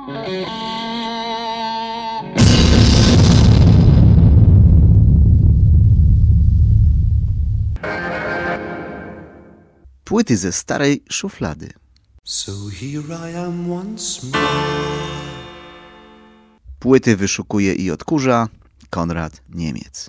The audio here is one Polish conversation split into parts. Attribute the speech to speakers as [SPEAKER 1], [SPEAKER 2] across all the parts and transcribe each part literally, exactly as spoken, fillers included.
[SPEAKER 1] Płyty ze starej szuflady.
[SPEAKER 2] So here I am once more.
[SPEAKER 1] Płyty wyszukuje i odkurza Konrad Niemiec.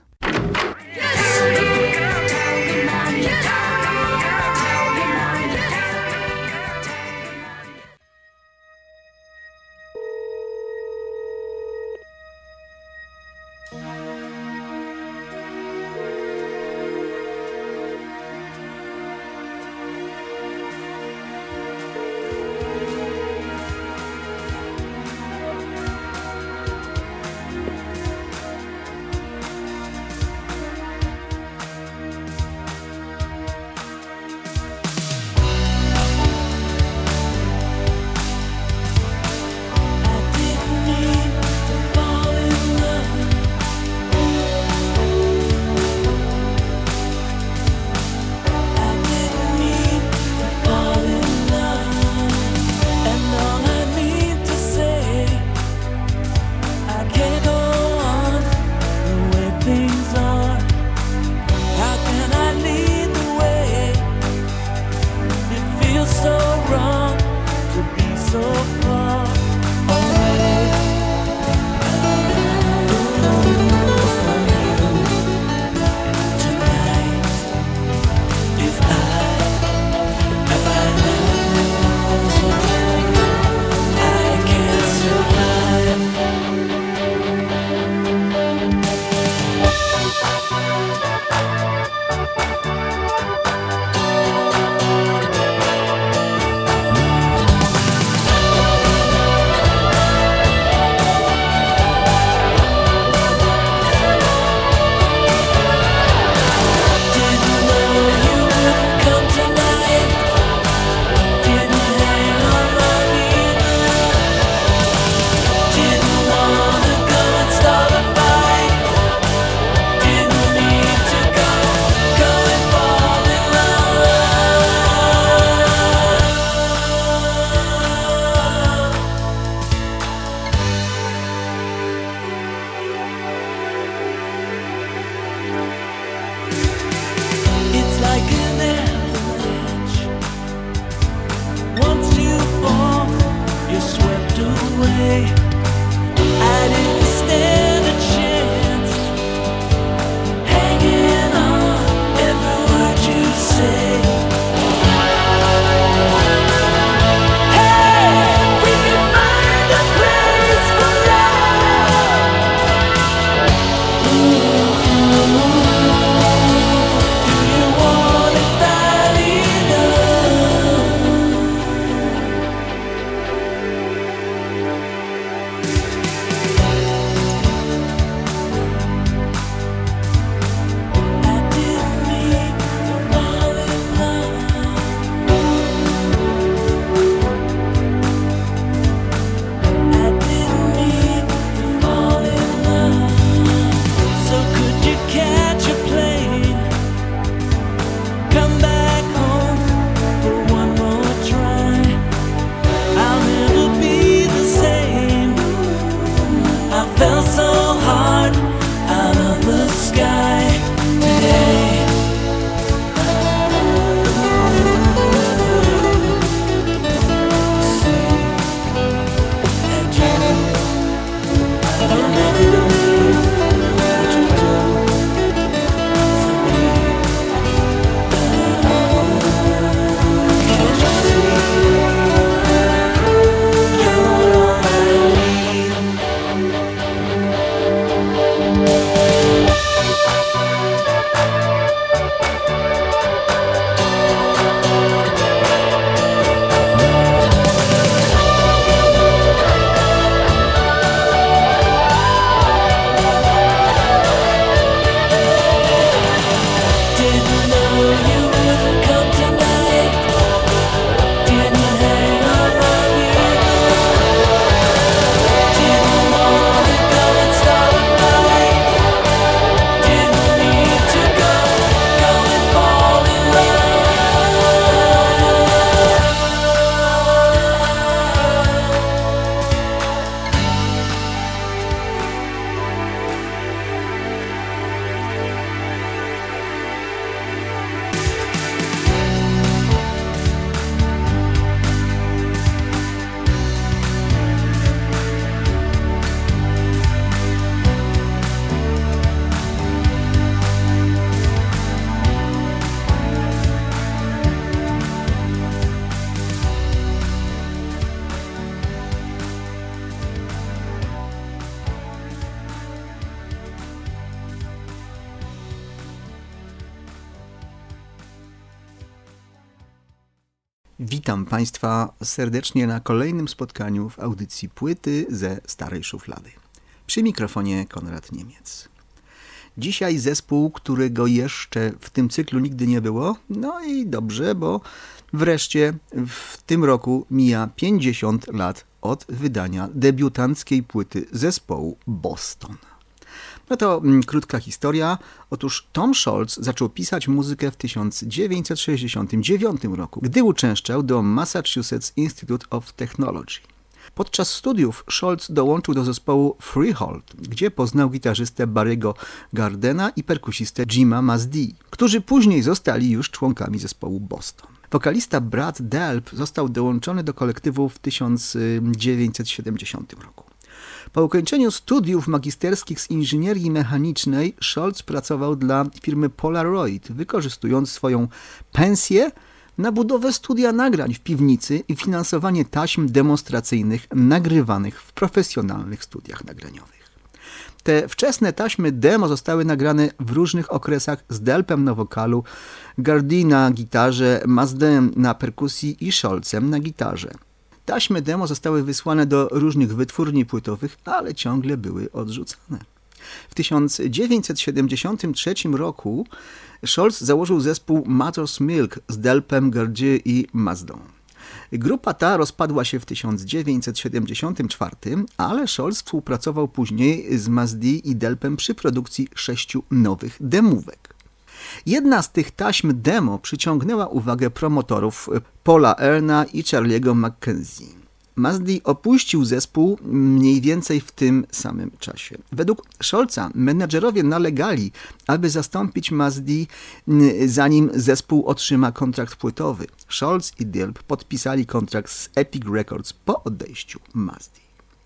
[SPEAKER 1] Witam Państwa serdecznie na kolejnym spotkaniu w audycji Płyty ze starej szuflady. Przy mikrofonie Konrad Niemiec. Dzisiaj zespół, którego jeszcze w tym cyklu nigdy nie było. No i dobrze, bo wreszcie w tym roku mija pięćdziesiąt lat od wydania debiutanckiej płyty zespołu Boston. No to mm, krótka historia. Otóż Tom Scholz zaczął pisać muzykę w tysiąc dziewięćset sześćdziesiątym dziewiątym roku, gdy uczęszczał do Massachusetts Institute of Technology. Podczas studiów Scholz dołączył do zespołu Freehold, gdzie poznał gitarzystę Barry'ego Gardena i perkusistę Jima Mazdi, którzy później zostali już członkami zespołu Boston. Wokalista Brad Delp został dołączony do kolektywu w tysiąc dziewięćset siedemdziesiątym roku. Po ukończeniu studiów magisterskich z inżynierii mechanicznej Scholz pracował dla firmy Polaroid, wykorzystując swoją pensję na budowę studia nagrań w piwnicy i finansowanie taśm demonstracyjnych nagrywanych w profesjonalnych studiach nagraniowych. Te wczesne taśmy demo zostały nagrane w różnych okresach z Delpem na wokalu, Gardi na gitarze, Mazdem na perkusji i Scholzem na gitarze. Taśmy demo zostały wysłane do różnych wytwórni płytowych, ale ciągle były odrzucane. W tysiąc dziewięćset siedemdziesiątym trzecim roku Scholz założył zespół Mother's Milk z Delpem, Gardi i Mazdą. Grupa ta rozpadła się w tysiąc dziewięćset siedemdziesiątym czwartym, ale Scholz współpracował później z Mazdi i Delpem przy produkcji sześciu nowych demówek. Jedna z tych taśm demo przyciągnęła uwagę promotorów Paula Erna i Charlie'ego McKenzie. Mazdi opuścił zespół mniej więcej w tym samym czasie. Według Scholza menedżerowie nalegali, aby zastąpić Mazdi, zanim zespół otrzyma kontrakt płytowy. Scholz i Delp podpisali kontrakt z Epic Records po odejściu Mazdi.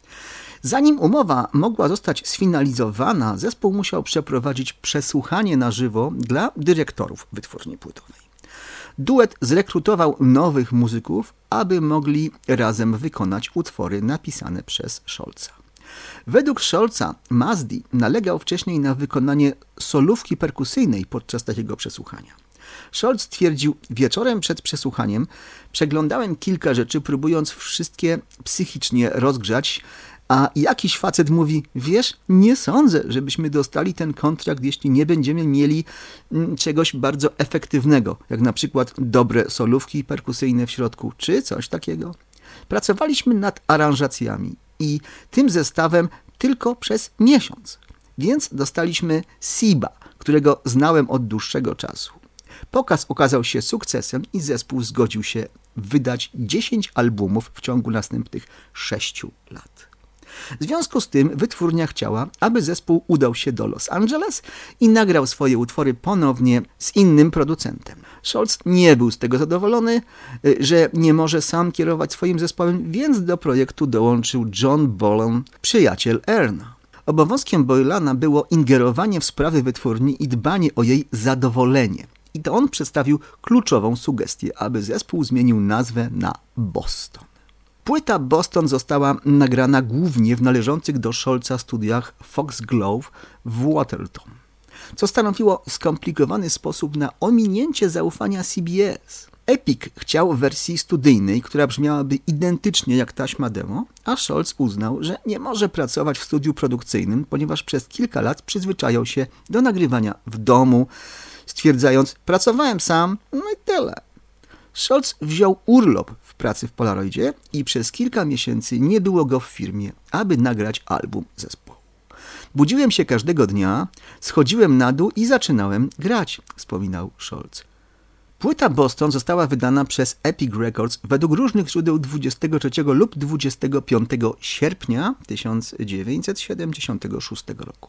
[SPEAKER 1] Zanim umowa mogła zostać sfinalizowana, zespół musiał przeprowadzić przesłuchanie na żywo dla dyrektorów wytwórni płytowej. Duet zrekrutował nowych muzyków, aby mogli razem wykonać utwory napisane przez Scholza. Według Scholza Mazdi nalegał wcześniej na wykonanie solówki perkusyjnej podczas takiego przesłuchania. Scholz twierdził: wieczorem przed przesłuchaniem przeglądałem kilka rzeczy, próbując wszystkie psychicznie rozgrzać, a jakiś facet mówi: wiesz, nie sądzę, żebyśmy dostali ten kontrakt, jeśli nie będziemy mieli czegoś bardzo efektywnego, jak na przykład dobre solówki perkusyjne w środku, czy coś takiego. Pracowaliśmy nad aranżacjami i tym zestawem tylko przez miesiąc, więc dostaliśmy Siba, którego znałem od dłuższego czasu. Pokaz okazał się sukcesem i zespół zgodził się wydać dziesięć albumów w ciągu następnych sześciu lat. W związku z tym wytwórnia chciała, aby zespół udał się do Los Angeles i nagrał swoje utwory ponownie z innym producentem. Scholz nie był z tego zadowolony, że nie może sam kierować swoim zespołem, więc do projektu dołączył John Bolan, przyjaciel Erna. Obowiązkiem Boylana było ingerowanie w sprawy wytwórni i dbanie o jej zadowolenie. I to on przedstawił kluczową sugestię, aby zespół zmienił nazwę na Boston. Płyta Boston została nagrana głównie w należących do Scholza studiach Foxglove w Watertown, co stanowiło skomplikowany sposób na ominięcie zaufania C B S. Epic chciał wersji studyjnej, która brzmiałaby identycznie jak taśma demo, a Scholz uznał, że nie może pracować w studiu produkcyjnym, ponieważ przez kilka lat przyzwyczajał się do nagrywania w domu, stwierdzając: pracowałem sam, no i tyle. Scholz wziął urlop w pracy w Polaroidzie i przez kilka miesięcy nie było go w firmie, aby nagrać album zespołu. Budziłem się każdego dnia, schodziłem na dół i zaczynałem grać, wspominał Scholz. Płyta Boston została wydana przez Epic Records według różnych źródeł dwudziestego trzeciego lub dwudziestego piątego sierpnia tysiąc dziewięćset siedemdziesiątego szóstego roku.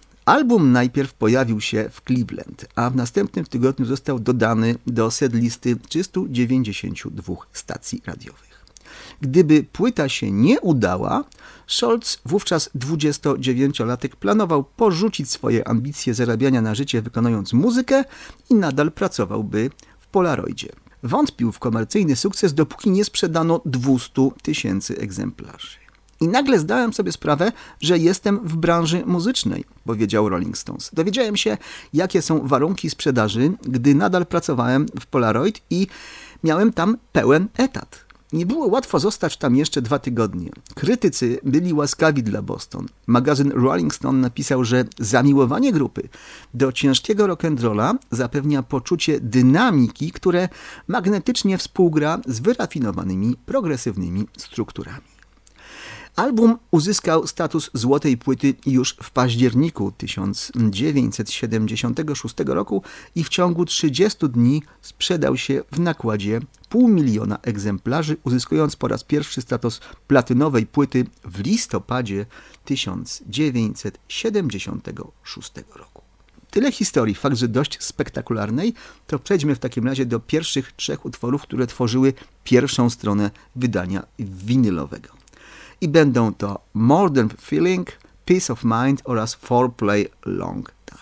[SPEAKER 1] Album najpierw pojawił się w Cleveland, a w następnym tygodniu został dodany do setlisty trzystu dziewięćdziesięciu dwóch stacji radiowych. Gdyby płyta się nie udała, Scholz, wówczas dwudziestodziewięciolatek, planował porzucić swoje ambicje zarabiania na życie wykonując muzykę i nadal pracowałby w Polaroidzie. Wątpił w komercyjny sukces, dopóki nie sprzedano dwieście tysięcy egzemplarzy. I nagle zdałem sobie sprawę, że jestem w branży muzycznej, powiedział Rolling Stones. Dowiedziałem się, jakie są warunki sprzedaży, gdy nadal pracowałem w Polaroid i miałem tam pełen etat. Nie było łatwo zostać tam jeszcze dwa tygodnie. Krytycy byli łaskawi dla Boston. Magazyn Rolling Stone napisał, że zamiłowanie grupy do ciężkiego rock'n'rolla zapewnia poczucie dynamiki, które magnetycznie współgra z wyrafinowanymi, progresywnymi strukturami. Album uzyskał status złotej płyty już w październiku tysiąc dziewięćset siedemdziesiątego szóstego roku i w ciągu trzydziestu dni sprzedał się w nakładzie pół miliona egzemplarzy, uzyskując po raz pierwszy status platynowej płyty w listopadzie tysiąc dziewięćset siedemdziesiątego szóstego roku. Tyle historii, fakt, że dość spektakularnej, to przejdźmy w takim razie do pierwszych trzech utworów, które tworzyły pierwszą stronę wydania winylowego. I będą to More Than Feeling, Peace of Mind oraz Foreplay Long Time.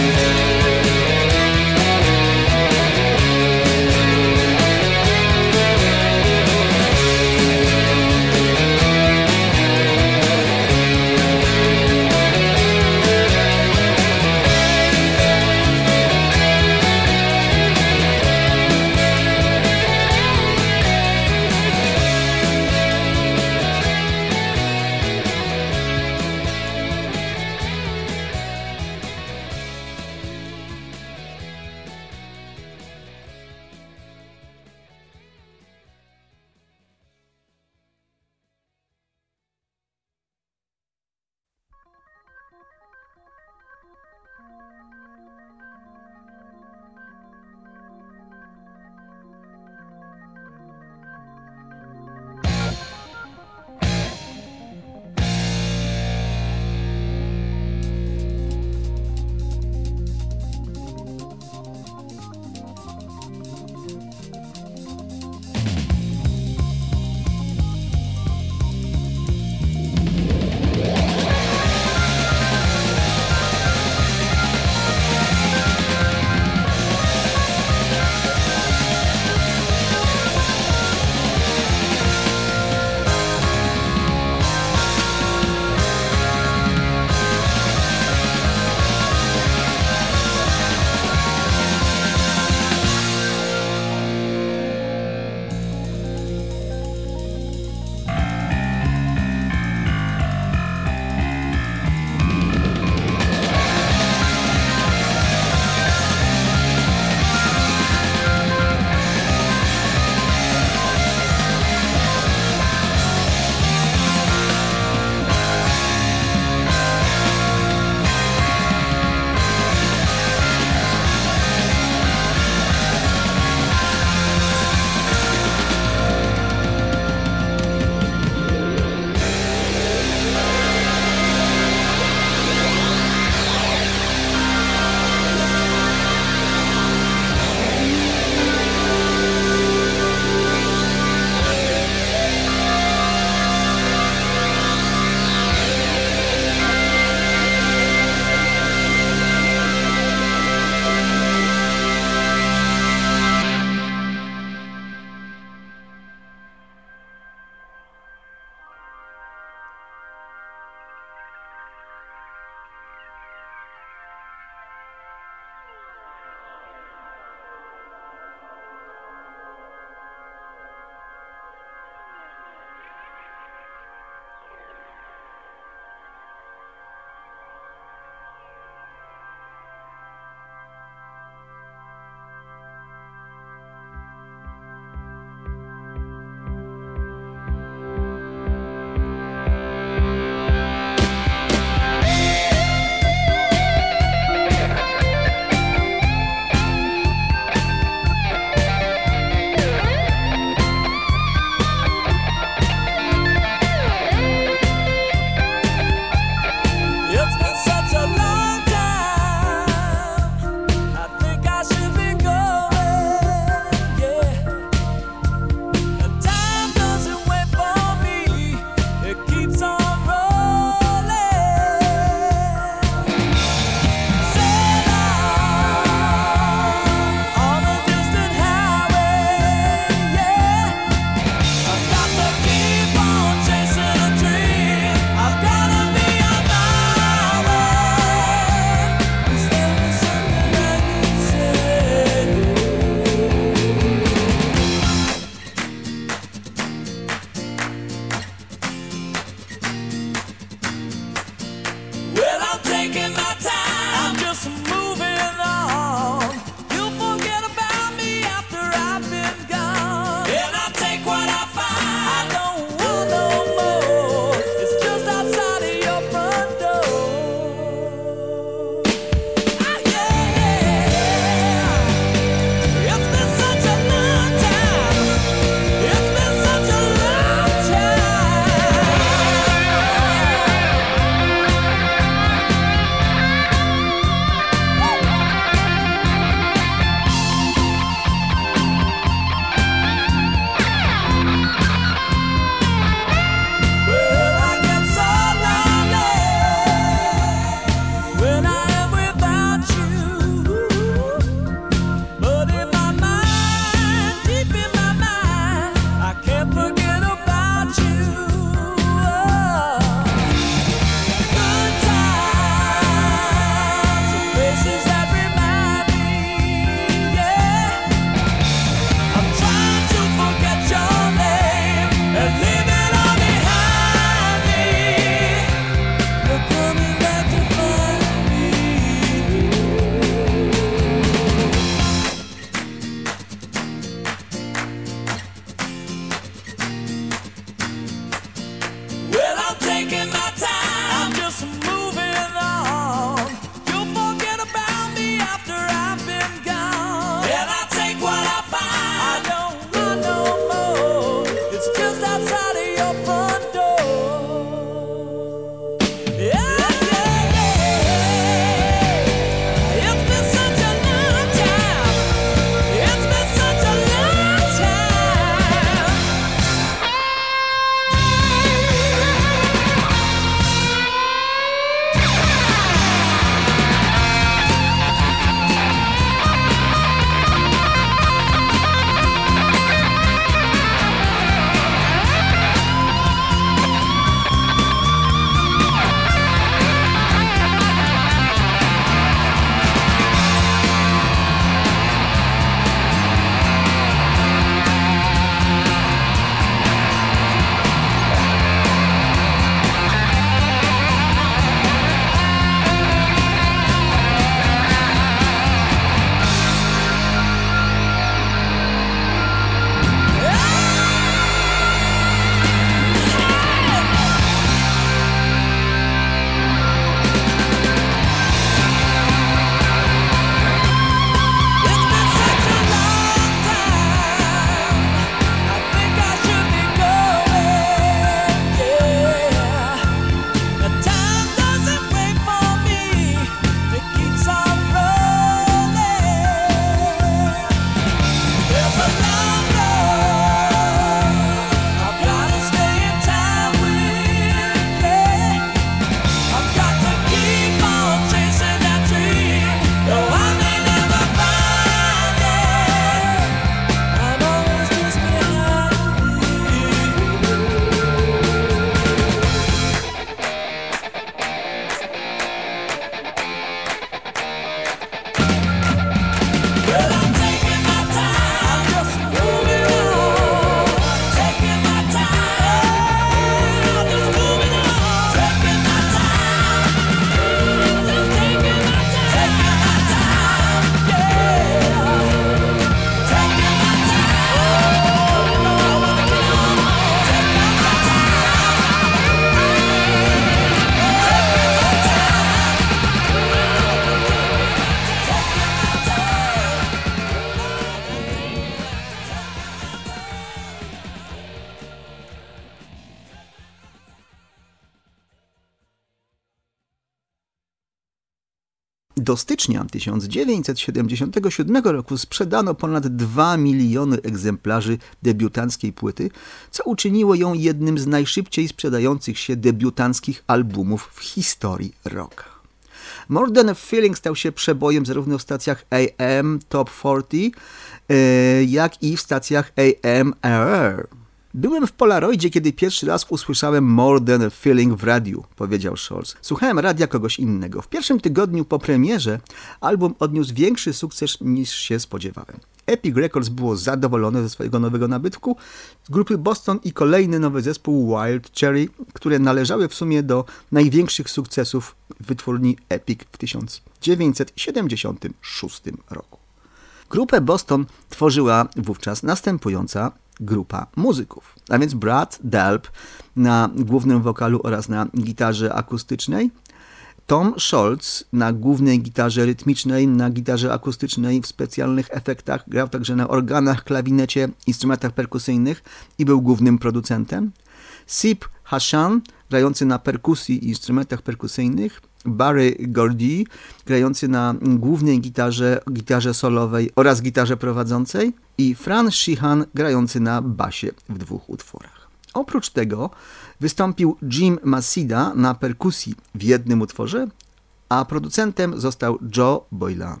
[SPEAKER 1] Do stycznia tysiąc dziewięćset siedemdziesiątego siódmego roku sprzedano ponad dwa miliony egzemplarzy debiutanckiej płyty, co uczyniło ją jednym z najszybciej sprzedających się debiutanckich albumów w historii rocka. More Than a Feeling stał się przebojem zarówno w stacjach A M Top czterdzieści, jak i w stacjach A M R R. Byłem w Polaroidzie, kiedy pierwszy raz usłyszałem More Than a Feeling w radiu, powiedział Scholz. Słuchałem radia kogoś innego. W pierwszym tygodniu po premierze album odniósł większy sukces niż się spodziewałem. Epic Records było zadowolone ze swojego nowego nabytku z grupy Boston i kolejny nowy zespół Wild Cherry, które należały w sumie do największych sukcesów wytwórni Epic w tysiąc dziewięćset siedemdziesiątym szóstym roku. Grupę Boston tworzyła wówczas następująca grupa muzyków, a więc Brad Delp na głównym wokalu oraz na gitarze akustycznej, Tom Scholz na głównej gitarze rytmicznej, na gitarze akustycznej w specjalnych efektach, grał także na organach, klawinecie, instrumentach perkusyjnych i był głównym producentem, Sip Hassan grający na perkusji i instrumentach perkusyjnych, Barry Gordy grający na głównej gitarze, gitarze solowej oraz gitarze prowadzącej i Fran Sheehan grający na basie w dwóch utworach. Oprócz tego wystąpił Jim Masida na perkusji w jednym utworze, a producentem został Joe Boylan.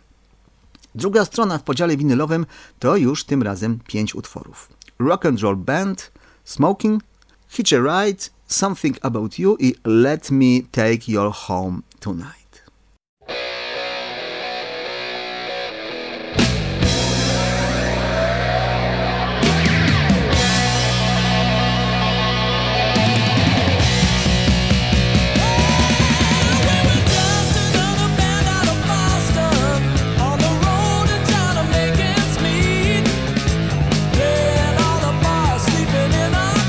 [SPEAKER 1] Druga strona w podziale winylowym to już tym razem pięć utworów. Rock and Roll Band, Smoking, Hitch a Ride, Something About You i Let Me Take You Home Tonight.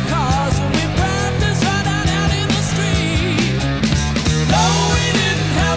[SPEAKER 3] No, we didn't have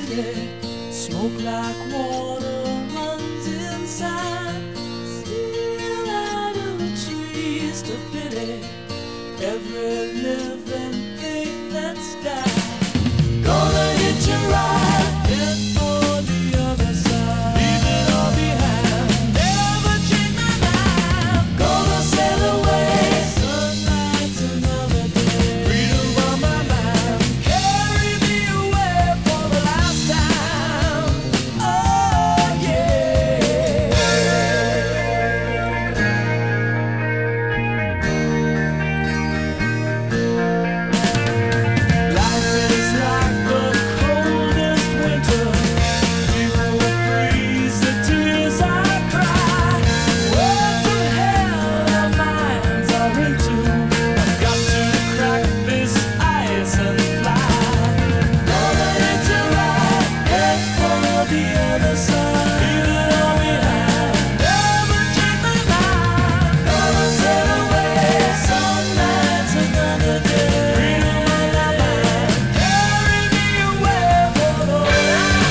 [SPEAKER 3] city, smoke like water runs inside. Still out of trees to pity every living thing that's died. Gonna hitch a ride, head for the other side. Leave it all behind, never change my mind. Gonna sail away, sunlight's another day. Freedom on my mind, carry me away for the last time. Oh yeah. Life is like the coldest winter. People freeze the tears I cry. Words of hell our minds are into. I've got to crack this ice and fly. Gonna hitch a ride, head for the other side. Leave it all behind, never change my mind. Gonna sail away, sunlight's another day. Freedom on my mind, carry me away for the last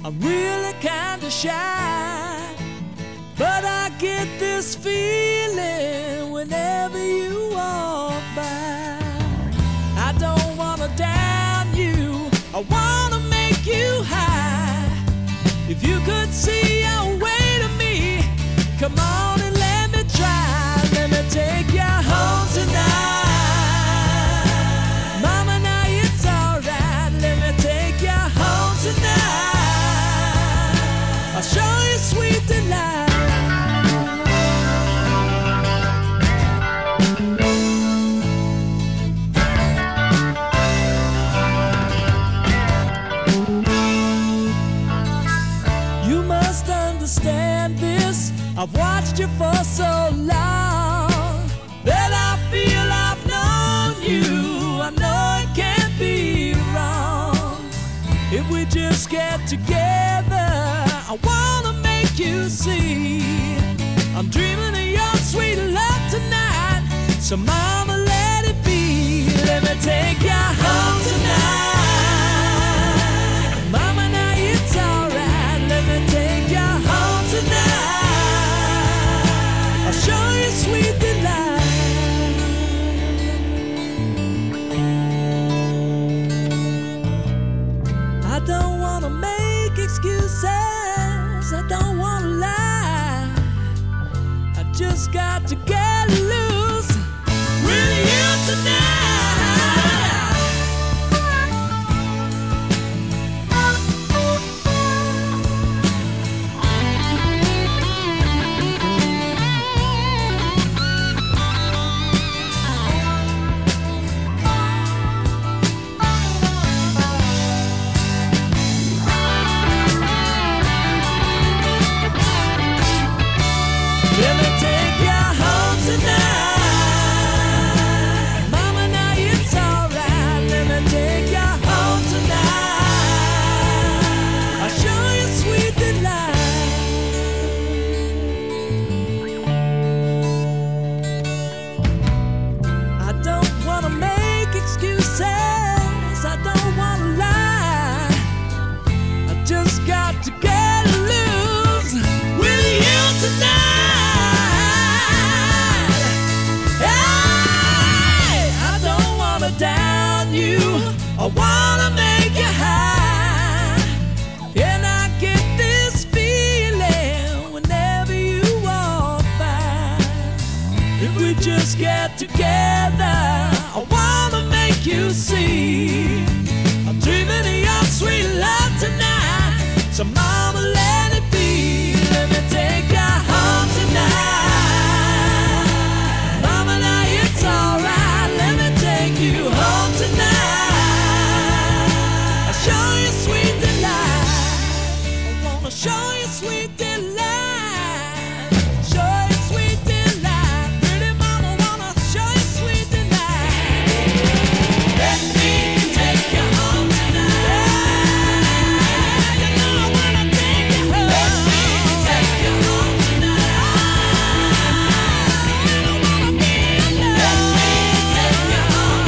[SPEAKER 3] I'm really kinda shy, but I get this feeling whenever you walk by. I don't wanna down you, I wanna make you high. If you could see your way to me, come on and let me try. Let me take you home tonight. Mama, now it's alright. Let me take you home tonight. I'll show you sweet delight. You must understand this. I've watched you for so long that I feel I've known you. I know it can't be wrong. If we just get together, I wanna make you see I'm dreaming of your sweet love tonight. So mama, let it be. Let me take you home tonight. Mama, now it's alright. Let me take you home tonight. I'll show you sweet delight. I don't wanna make excuses, I don't wanna lie. I just got to get loose with you tonight. Let me take you home tonight. Mama, now it's alright. Let me take you home tonight. I'll show you sweet delight. I don't wanna make excuses, I don't wanna lie. I just got to get loose with you tonight. Down you, I wanna make you high, and I get this feeling whenever you walk by. If we just get together, I wanna make you see I'm dreaming of your sweet love tonight. So mama, let it be. Let me take you home tonight. Mama, now it's alright. Let me take you home tonight. I'll show you sweet delight. I wanna show you sweet delight. Show you sweet delight. Pretty mama, wanna show you sweet delight. Let me take you home tonight. You know I wanna take you home. Let me take you home tonight. You don't wanna be alone. Let me take you home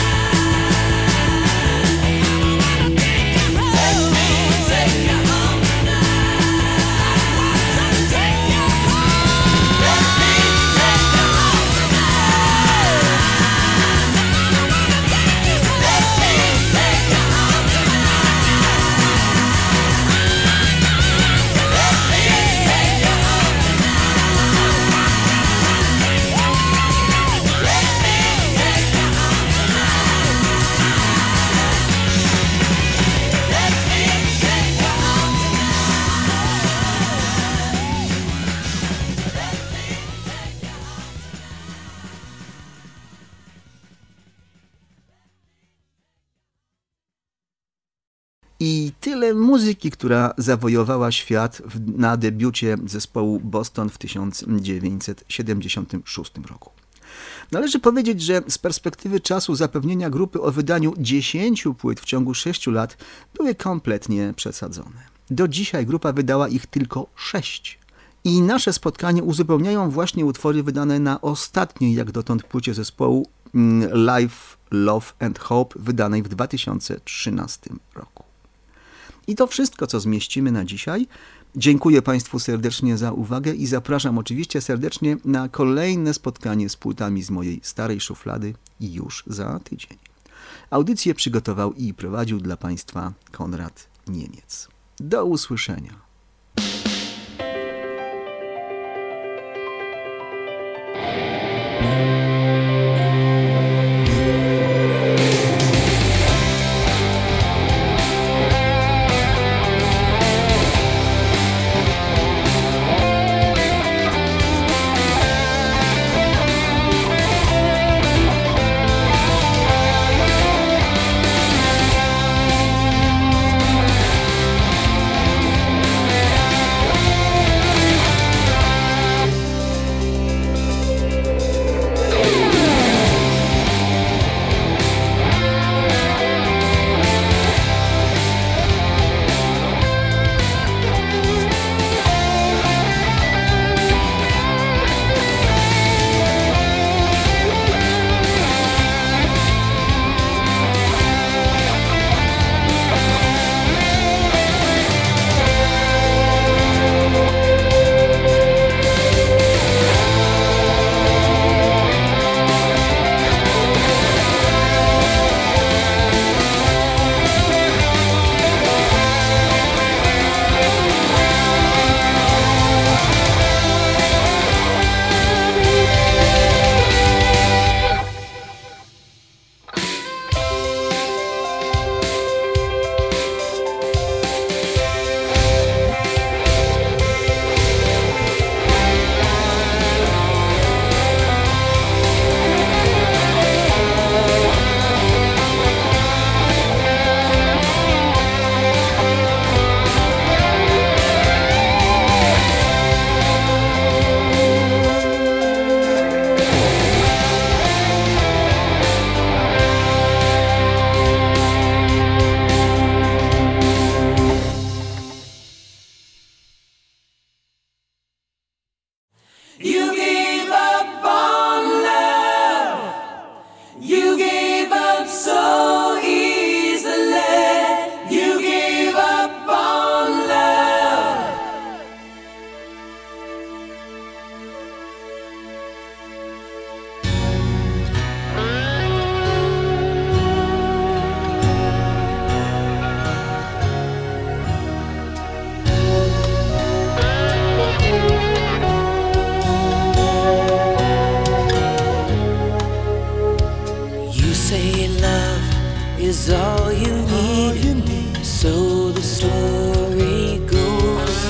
[SPEAKER 1] I tyle muzyki, która zawojowała świat w, na debiucie zespołu Boston w tysiąc dziewięćset siedemdziesiątym szóstym roku. Należy powiedzieć, że z perspektywy czasu zapewnienia grupy o wydaniu dziesięciu płyt w ciągu sześciu lat były kompletnie przesadzone. Do dzisiaj grupa wydała ich tylko sześć. I nasze spotkanie uzupełniają właśnie utwory wydane na ostatniej jak dotąd płycie zespołu Life, Love and Hope, wydanej w dwa tysiące trzynastym roku. I to wszystko, co zmieścimy na dzisiaj. Dziękuję Państwu serdecznie za uwagę i zapraszam oczywiście serdecznie na kolejne spotkanie z płytami z mojej starej szuflady i już za tydzień. Audycję przygotował i prowadził dla Państwa Konrad Niemiec. Do usłyszenia.
[SPEAKER 3] Is all you need, so the story goes.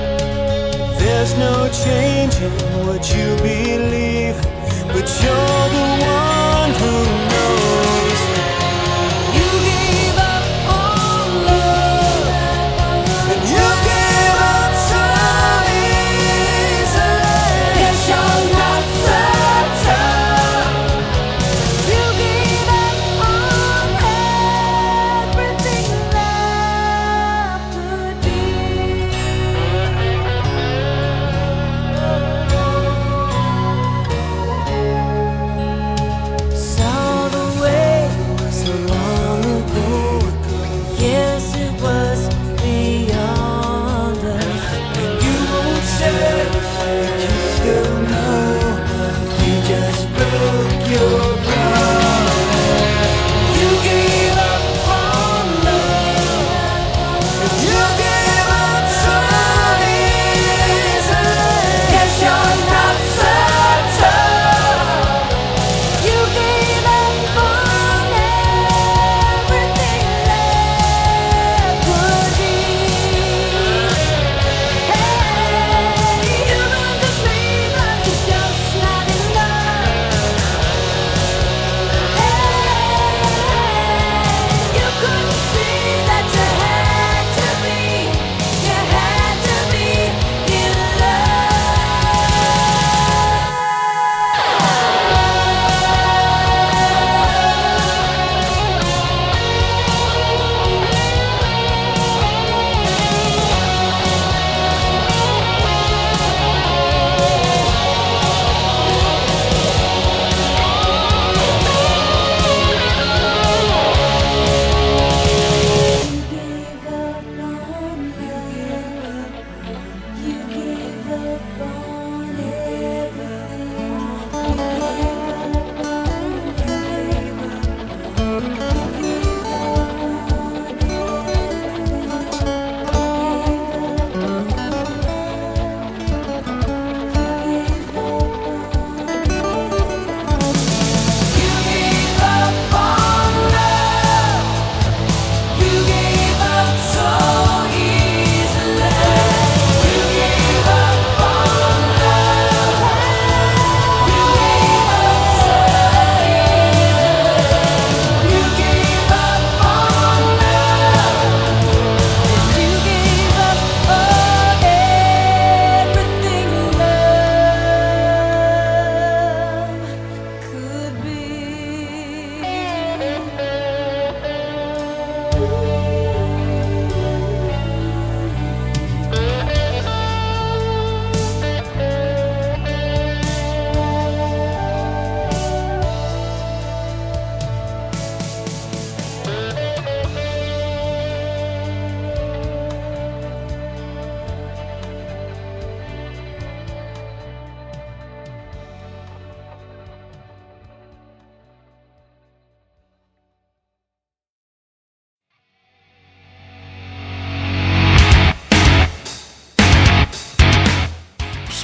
[SPEAKER 4] There's no changing what you believe, but you're the one who knows.
[SPEAKER 3] You gave up on love,
[SPEAKER 4] And you gave up so easily.
[SPEAKER 3] yes, you're not certain. You gave up on everything love could be. So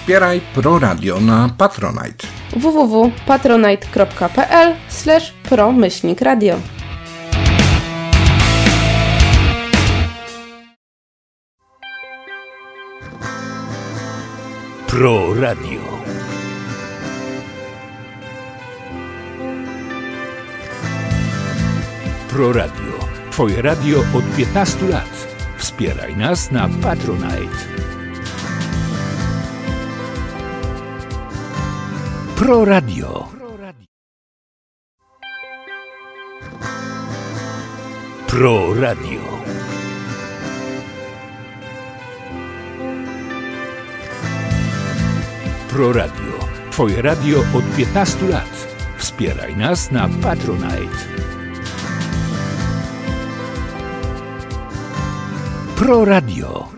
[SPEAKER 5] Wspieraj Pro Radio na Patronite.
[SPEAKER 6] w w w kropka patronite kropka p l slash pro myślnik radio.
[SPEAKER 7] Pro Radio. Pro Radio. Twoje radio od piętnastu lat. Wspieraj nas na Patronite. Pro Radio. Pro Radio. Pro Radio. Twoje radio od piętnastu lat. Wspieraj nas na Patronite. Pro Radio.